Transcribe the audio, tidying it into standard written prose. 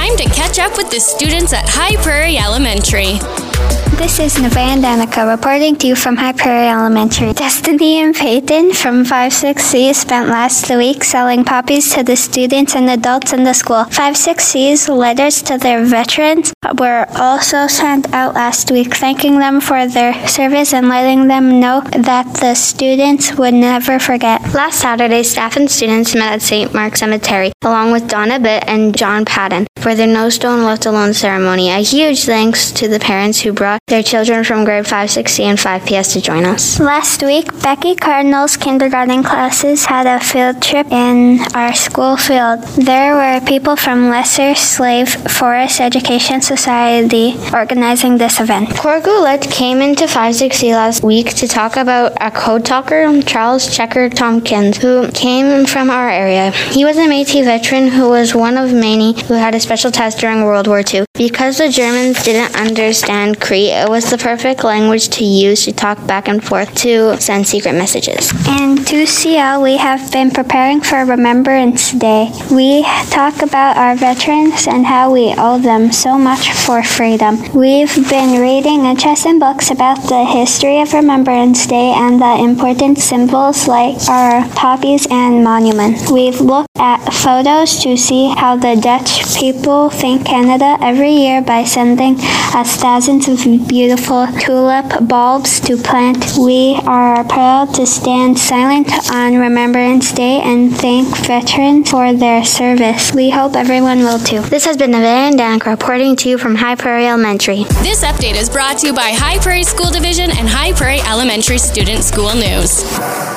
time to catch up with the students at High Prairie Elementary. This is Nevaeh and Danica reporting to you from High Prairie Elementary. Destiny and Peyton from 5-6C spent last week selling poppies to the students and adults in the school. 5-6C's letters to their veterans were also sent out last week, thanking them for their service and letting them know that the students would never forget. Last Saturday, staff and students met at St. Mark's Cemetery, along with Donna Bitt and John Patton, for their No Stone Left Alone ceremony. A huge thanks to the parents who brought their children from grade 5, 6C, and 5PS to join us. Last week, Becky Cardinal's kindergarten classes had a field trip in our school field. There were people from Lesser Slave Forest Education Society organizing this event. Cor Goulet came into 5-6C last week to talk about a code talker, Charles Checker Tompkins, who came from our area. He was a Métis veteran who was one of many who had a special test during World War II. Because the Germans didn't understand Cree, it was the perfect language to use to talk back and forth to send secret messages. In 2CL, we have been preparing for Remembrance Day. We talk about our veterans and how we owe them so much for freedom. We've been reading interesting books about the history of Remembrance Day and the important symbols like our poppies and monuments. We've looked at photos to see how the Dutch people thank Canada every year by sending us thousands of beautiful tulip bulbs to plant. We are proud to stand silent on Remembrance Day and thank veterans for their service. We hope everyone will too. This has been Nevaeh and Danica reporting to you from High Prairie Elementary. This update is brought to you by High Prairie School Division and High Prairie Elementary Student School News.